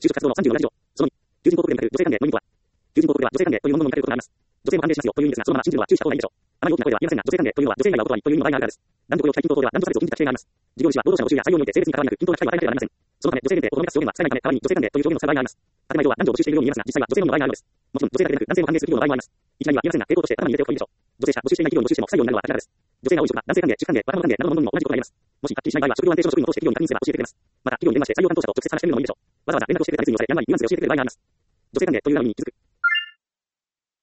就職活動の34以上。その2、求人広告で見かける女性関連の意味とは、求人広告では女性関連というものの見かけることがあります。女性も関連しますよという意味ですが、そのまま信じるのは注意した方がいいでしょう。あまり大きな声では言いませんが、女性関連というのは女性以外が男はいいという意味の場合があるからです。男女雇用最近等々では男女差別を禁じた規定があります。事業主は労働者の募集や採用において性別に関わりなく均等な機会を与えなければなりません。そのため、女性限定をとどめ出す表現は使えないため、代わりに女性関連という表現を使う場合があります。建前上は男女を募集しているように見えますが、実際は女性のみの場合があるのです。もちろん、女性だけでなく男性も関連する企業の場合もあります。いきなりは言いませんが、傾向として頭に入れておくといいでしょう。女性者募集していない企業に募集しても不採用になるのは明らかです。女性が多い職場、男性関連、主婦関連、若者関連などのものにも同じことが言えます。もしはっきりしない場合は、職業安定所の職員を通して企業に確認すれば教えてくれます。また、企業に電話して採用担当者と直接話してみるのもいいでしょう。わざわざ連絡をしてくれたりするので、やらないニュアンスで教えてくれる場合があります。女性関連という名の意味に気づく。